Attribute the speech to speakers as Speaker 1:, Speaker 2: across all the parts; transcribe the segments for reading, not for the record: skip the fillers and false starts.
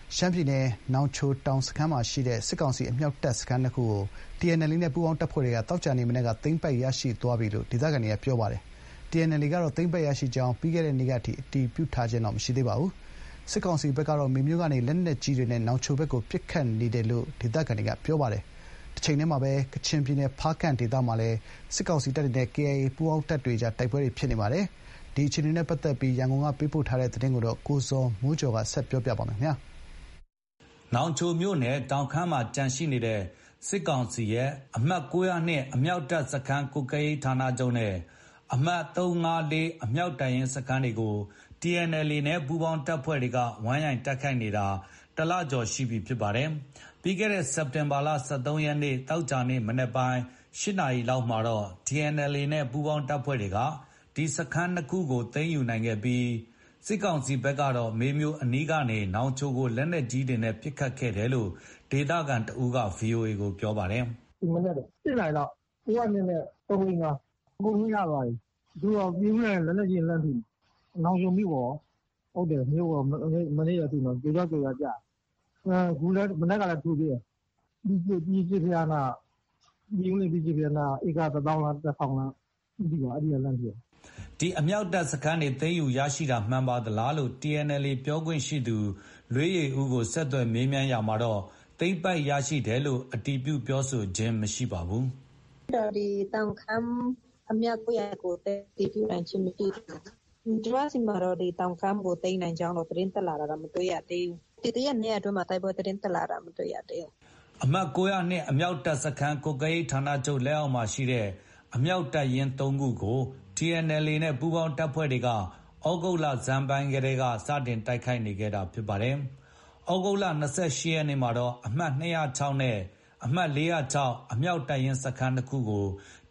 Speaker 1: ရှမ်းပြည်နယ်နောင်ချိုတောင်စခန်းမှာရှိတဲ့စစ်ကောင်စီအမြောက်တပ်စခန်းနှစ်ခုကို TNLA နဲ့ပူးပေါင်းတပ်ဖွဲ့တွေကသောကြာနေ့မနက်ကသိမ်းပိုက်ရရှိသွားပြီလို့ဒေသခံတွေကပြောပါတယ်။ TNLA ကတော့သိမ်းပိုက်ရရှိကြောင်းပြီးခဲ့တဲ့နေ့ကအထိအတည်ပြုထားခြင်းတော့မရှိသေးပါဘူး။စစ်ကောင်စီဘက်ကတော့မေမြို့ကနေလက်နက်ကြီးတွေနဲ့နောင်ချိုဘက်ကိုပစ်ခတ်နေတယ်လို့ဒေသခံတွေကပြောပါတယ်။တချိန်တည်းမှာပဲကချင်ပြည်နယ်ဖားကန့်ဒေသမှာလည်းစစ်ကောင်စီတပ်တွေနဲ့ KIA ပူးပေါင်းတပ်တွေကြားတိုက်ပွဲတွေဖြစ်နေပါတယ်။ဒီအခြေအနေနဲ့ပတ်သက်ပြီးရန်ကုန်ကပေးပို့ထားတဲ့သတင်းကိုကိုဇော်မိုးကျော်ကဆက်ပြောပြပါမယ်။
Speaker 2: နောင်ချိုမြို့နယ်တောင်ခမ်းမှာကျန်ရှိနေတဲ့စစ်ကောင်စီရဲ့အမှတ်902အမြောက်တပ်စခန်းကွပ်ကဲရေးဌာနချုပ်နဲ့အမှတ်354အမြောက်တပ်ရင်းစခန်းတွေကို TNLA နဲ့ပူးပေါင်းတပ်ဖွဲ့တွေကဝိုင်းရိုက်တိုက်ခိုက်နေတာတလကျော်ရှိပြီဖြစ်ပါတယ်။ပြီးခဲ့တဲ့စက်တင်ဘာလ13ရက်နေ့သောကြာနေ့မနက်ပိုင်း8နာရီလောက်မှာတော့ TNLA နဲ့ပူးပေါင်းတပ်ဖွဲ့တွေကဒီစခန်းနှစ်ခုကိုသိမ်းယူနိုင်ခဲ့ပြီးစစ်ကောင်စီဘက်ကတော့မေမြို့အနီးကနေနောင်ချိုကိုလက်နက်ကြီးတွေနဲ့ပစ်ခတ်ခဲ့တယ်လို့ဒေသခံတဦးက VOA ကိုပြောပါတယ်
Speaker 3: ။ “ဒီမနက်8နာရီလောက်902နဲ့345အကုန်လုံးရသွားပြီ။သူတို့ပြည်ဦးနဲ့လက်နက်ကြီးလှမ်းထုနေ။နောင်ချိုမြို့ပေါ်ဟုတ်တယ်မြို့ပေါ်မနေ့ကထုနေကြိုကြားကျအခုလည်းမနက်ကလည်းထုသေးတယ်။ပြည်ကြီးဖျားနာပြည်ဦးနဲ့ပြည်ကြီးဖျားနာဧက1000လား1000လားမသိပါဘူးအဲ့ဒီကလှမ်းထု
Speaker 2: ဒီအမြောက်တပ်စခန်းတွေသိမ်းယူရရှိတာမှန်ပါသလားလို့ TNLA ပြောခွင့်ရှိသူလွေးယေဦးကိုဆက်သွယ်မေးမြန်းရာမှာတော့သိမ်းပိုက်ရရှိတယ်လို့အတည်ပြုပြောဆိုခြင်းမရှိပါဘူး
Speaker 4: ။ဒီတောင်ခမ်းအမြောက်ကိုတည်ပြုနိုင်ခြင်းမရှိဘူး။ကျွန်မစီမှာတော့ဒီတောင်ခမ်းကိုသိမ်းနိုင်ကြောင်းတော့သတင်းတက်လာတာမတွေ့ရသေးဘူး။ဒီတရက်နေ့အတွင်းမှာတိုက်ပွဲသတင်းတက်လာတာမတွေ့ရသေးဘူး
Speaker 2: ။အမှတ်902အမြောက်တပ်စခန်းကွပ်ကဲရေးဌာနချုပ်လက်အောက်မှာရှိတဲ့အမြောက်တပ်ရင်း3ခုကိုTNLA နဲ့ပူးပေါင်းတပ်ဖွဲ့တွေကဩဂုတ်လဆန်းပိုင်းကတည်းကစတင်တိုက်ခိုက်နေခဲ့တာဖြစ်ပါတယ်။ဩဂုတ်လ28ရက်နေ့မှာတော့အမှတ်206နဲ့အမှတ်406အမြောက်တပ်ရင်းစခန်းနှစ်ခုကို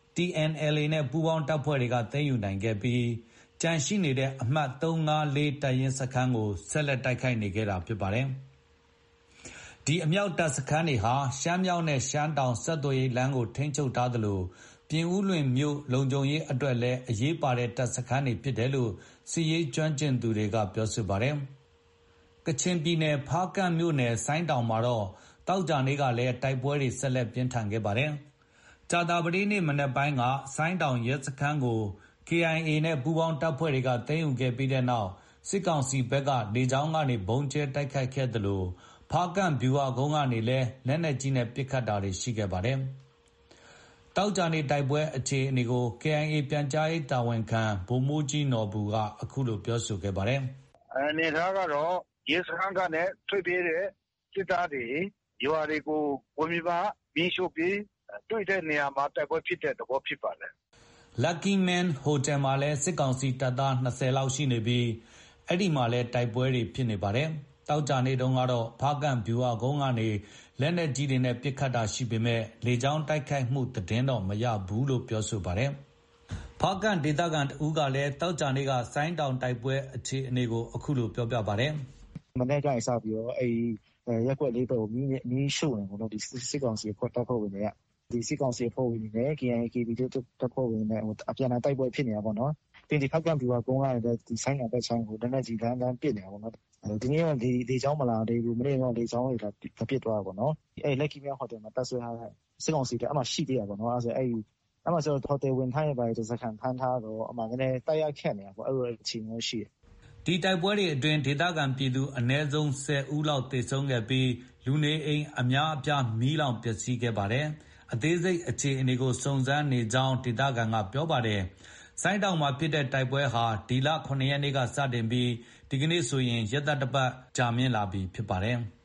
Speaker 2: TNLA နဲ့ပူးပေါင်းတပ်ဖွဲ့တွေကသိမ်းယူနိုင်ခဲ့ပြီးကျန်ရှိနေတဲ့အမှတ်354တပ်ရင်းစခန်းကိုဆက်လက်တိုက်ခိုက်နေခဲ့တာဖြစ်ပါတယ်။ဒီအမြောက်တပ်စခန်းတွေဟာရှမ်းမြောက်နဲ့ရှမ်းတောင်ဆက်သွယ်ရေးလမ်းကိုထိန်းချုပ်ထားသလိုပြင်ဦးလွင်မြို့လုံခြုံရေးအတွက်လည်းအရေးပါတဲ့တပ်စခန်းတွေဖြစ်တယ်လို့စစ်ရေးကျွမ်းကျင်သူတွေကပြောဆိုပါတယ်။ကချင်ပြည်နယ်ဖားကန့်မြို့နယ်ဆိုင်းတောင်မှာတော့သောကြာနေ့ကလည်းတိုက်ပွဲတွေဆက်လက်ပြင်းထန်ခဲ့ပါတယ်။ကြာသပတေးနေ့မနက်ပိုင်းကဆိုင်းတောင်ရဲစခန်းကို KIA နဲ့ပူးပေါင်းတပ်ဖွဲ့တွေကသိမ်းယူခဲ့ပြီးတဲ့နောက်စစ်ကောင်စီဘက်ကလေကြောင်းကနေဗုံးကျဲတိုက်ခိုက်ခဲ့သလိုဖားကန့်ဗျူဟာကုန်းကနေလည်းလက်နက်ကြီးနဲ့ပစ်ခတ်တာတွေရှိခဲ့ပါတယ်။သောကြာနေ့တိုက်ပွဲအခြေအနေကို KIA ပြန်ကြားရေးတာဝန်ခံဗိုလ်မှူးကြီးနော်ဘူကအခုလိုပြောဆိုခဲ့ပါတယ်
Speaker 5: ။အနေအထားကတော့ရဲစခန်းကနေထွက်ပြေးတဲ့စစ်သားတွေရွာတွေကိုဝင်ပြီးမှမီးရှို့ပြီးတွေ့တဲ့နေရာမှာတိုက်ပွဲဖြစ်တဲ့သဘောဖြစ်ပါတယ်
Speaker 2: ။ Lucky Man ဟိုတယ်မှာလည်းစစ်ကောင်စီတပ်သား20လောက်ရှိနေပြီးအဲ့ဒီမှာလည်းတိုက်ပွဲတွေဖြစ်နေပါတယ်။သောကြာနေ့တုန်းကတော့ဖားကန့်ဗျူဟာကုန်းကနေလက်နက်ကြီးတွေနဲ့ပစ်ခတ်တာရှိပေမဲ့လေကြောင်းတိုက်ခိုက်မှုသတင်းတော့မရဘူးလို့ပြောဆိုပါတယ်။ဖားကန့်ဒေသခံတဦးကလည်းသောကြာနေ့ကဆိုင်းတောင်တိုက်ပွဲအခြေအနေကိုအခုလိုပြောပြပါတယ်
Speaker 3: ။မနေ့ကစပြီးတော့ရက်ကွက်လေးပေါ်မီးရှို့နေပေါ့နော်ဒီစစ်ကောင်စီတပ်ဖွဲ့ဝင်တွေကဒီစစ်ကောင်စီအဖွဲ့ဝင်တွေနဲ့ KIA KB တပ်ဖွဲ့ဝင်တွေနဲ့အပြန်အလှန်တိုက်ပွဲဖြစ်နေတာပေါ့နော်။ပြင်ဒီဖက်ကဗျူဟာကုန်းကလည်းဒီဆိုင်းငံဘက်ချမ်းကိုလက်နက်ကြီးလမ်းပစ်နေတာပေါ့နော်။ဒီနေ့ကလေချောင်းမလာသေးဘူးမနေ့ကလေချောင်းတွေပစ်သွားတာပေါ့နော်။Lucky Man ဟိုတယ်မှာတပ်ဆွဲထားတဲ့စစ်ကောင်စီကအမှရှိသေးတာပေါ့နော်။အဲ့ဆိုအမှဆိုဟိုတယ်ဝင်ထားရပါစခန်းဖမ်းထားတော့အမှလည်းတိုက်ရခက်နေတာပေါ့အဲ့လိုအခြေအနေရှိတယ်
Speaker 2: ဒီတိုက်ပွဲတွေအတွင်းဒေသခံပြည်သူအနည်းဆုံး10ဦးလောက်သေဆုံးခဲ့ပြီးလူနေအိမ်အများအပြားမီးလောင်ပျက်စီးခဲ့ပါတယ်။အသေးစိတ်အခြေအနေကိုစုံစမ်းနေကြောင်းဒေသခံကပြောပါတယ်။ဆိုင်းတောင်မှာဖြစ်တဲ့တိုက်ပွဲဟာဒီလ9ရက်နေ့ကစတင်ပြီးဒီကနေ့ဆိုရင်ရက်သတ္တပတ်ကြာမြင့်လာပြီဖြစ်ပါတယ်။